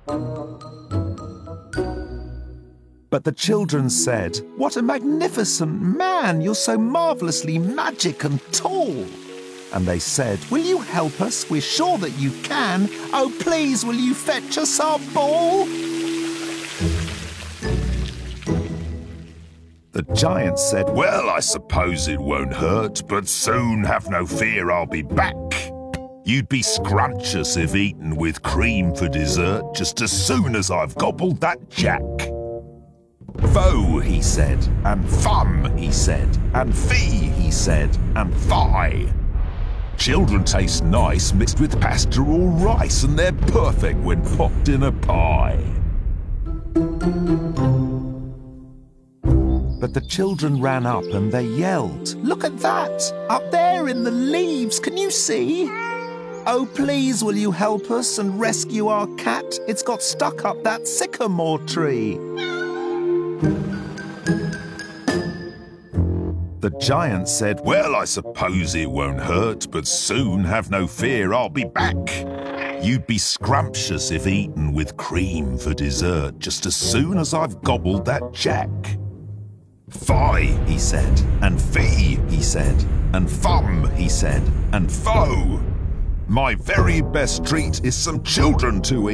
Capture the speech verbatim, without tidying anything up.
But the children said, "What a magnificent man! You're so marvellously magic and tall." And they said, "Will you help us? We're sure that you can. Oh, please, will you fetch us our ball?" The giant said, "Well, I suppose it won't hurt, but soon, have no fear, I'll be back. You'd be scrumptious if eaten with cream for dessert just as soon as I've gobbled that jack." "Fo," he said, and "fum," he said, and "fee," he said, and "fi." Children taste nice mixed with pasta or rice, and they're perfect when popped in a pie. But the children ran up and they yelled, "Look at that! Up there in the leaves, can you see? Oh, please, will you help us and rescue our cat? It's got stuck up that sycamore tree." The giant said, "Well, I suppose it won't hurt, but soon, have no fear, I'll be back. You'd be scrumptious if eaten with cream for dessert just as soon as I've gobbled that jack." "Fi," he said, and "fee," he said, and "fum," he said, and "fo. My very best treat is some children to eat."